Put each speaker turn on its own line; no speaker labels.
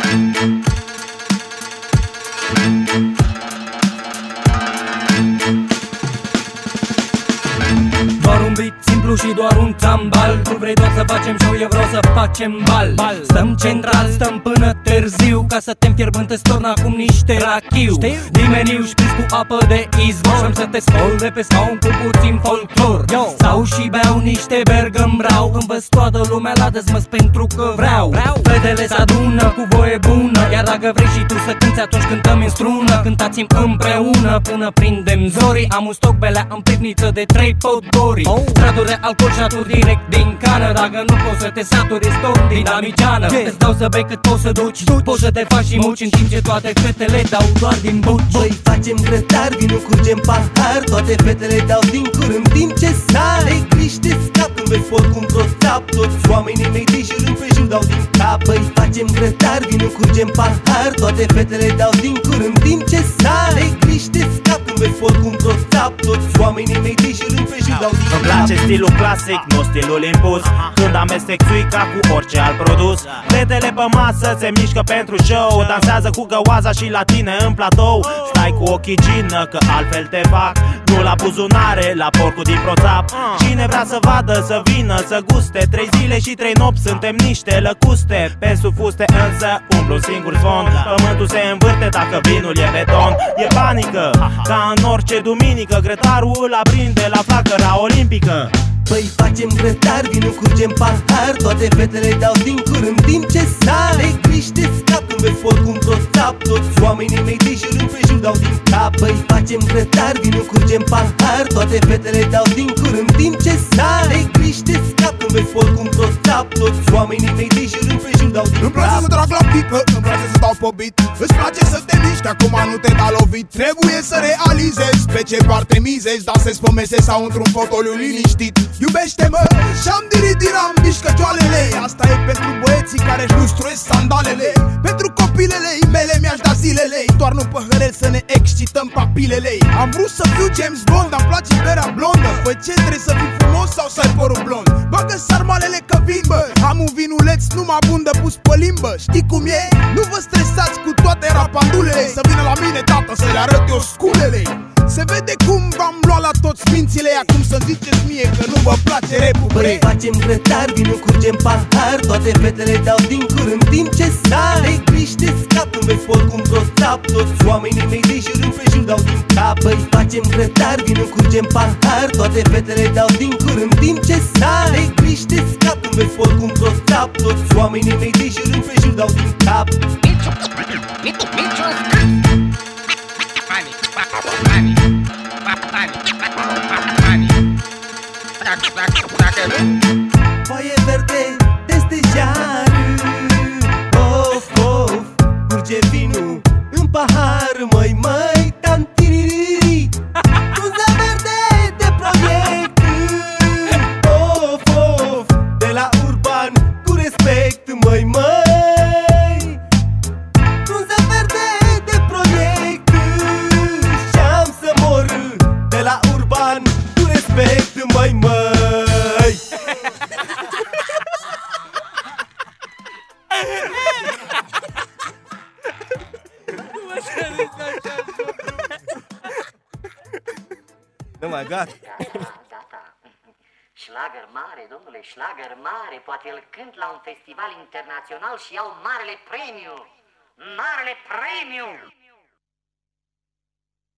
Doar un beat simplu și doar un tambal. Tu vrei doar să facem show, eu vreau să facem bal. Stăm central, stăm până târziu, ca să te înfierbântăți torn acum niște rachiu. Dimeniu șpris cu apă de izvor, și-am să te scol de pe scaun cu puțin folclor. Stau și beau niște bergămbrau, învăț toată lumea la dezmăs pentru că vreau. Fetele s-adună cu voie bună, iar dacă vrei și tu să cânti, atunci cântăm în strună. Cântați-mi împreună până prindem zorii. Am un stoc belea în pivniță de 3 podgori. Straturi de alcool și aturi direct din cană. Dacă nu poți să te saturi, ești tot dinamiciană. Îți dau să bei cât poți să duci, poți să te faci și muci, în timp ce toate fetele dau doar din buci.
Băi, facem grătar, vino curgem pahar, toate fetele dau din cur în timp ce sare. Criște scap, când vezi foc cum trotap, toți oamenii mei de jur împrejur dau din cap. Băi, facem grătar, vino curgem pahar, toate fetele dau din cur în timp ce sare. Criște scap, când vezi foc cum trotap, toți oamenii mei de jur împrejur dau din cap.
Îmi place stilul clasic, nu stilul impus, când amestec țuica cu orice alt produs. Fetele pe masă se mișcă pentru show, dansează cu găoaza și la tine în platou. Stai cu ochii gină că altfel te fac, nu la buzunare, la porcul din proțap. Cine vrea să vadă, să vină, să guste, 3 zile și 3 nopți suntem niște lăcuste. Pe sub fuste însă umblu un singur zvon, pământul se învârte dacă vinul e beton. E panică, ca în orice duminică, grătarul îl aprinde la flacăra olimpică.
Băi, facem grătar, vino curgem pahar, toate fetele dau din cur în timp ce sare. Criște scap, când vezi foc cum trotap, toți oamenii mei de jur împrejur dau din cap. Băi, facem grătar, vino curgem pahar, toate fetele dau din cur în timp ce sare. Criște scap, când vezi foc cum trotap, toți oamenii mei de jur împrejur dau din cap.
Îmi place să trag la pică, îmi place să dau pe beat, îți place să te miști, acum nu te da lovit. Trebuie să realizezi pe ce parte mizezi, dansezi pe mese sau într-un fotoliu liniștit. Iubește-mă și-am diridiram mișcăcioalele. Asta e pentru băieții care-și lustruiesc sandalele. Pentru copilele mele mi-aș da zilele, doar nu păhărel să ne excităm papilele. Am vrut să fiu James Bond, dar-mi place berea blondă. Păi ce, trebuie să fii frumos sau să ai părul blond? Bagă sarmalele că vin, bă, am un vinuleț numai bun de pus pe limbă. Știi cum e? Nu vă stresați cu toate rapandulele, să vină la mine tată să le arăt eu sculele. Se vede cum v-am luat la toți mințile, acum să ziceți mie că nu vă place rap-ul.
Băi, facem grătar, vino curgem pahar, toate fetele dau din cur în timp ce sare. Criște scap, când vezi foc cum trotap, toți oamenii mei de jur împrejur dau din cap. Băi, facem grătar, vino curgem pahar, toate fetele dau din cur în timp ce sare. Criște scap, când vezi foc cum trotap, toți oamenii mei de jur împrejur dau din cap. Foaie verde peste jară, of, of, curge vinul în pahar, măi, măi, tantiriri. Frunza verde de proiect, of, of, de la Urban, cu respect, măi, măi. Frunza verde de proiect, și-am să mor, de la Urban, cu respect, măi, măi.
Oh my God.
Gata. Schlager mare, domnule, schlager mare. Poate îl cânt la un festival internațional și iau marele premiu. Marele premiu!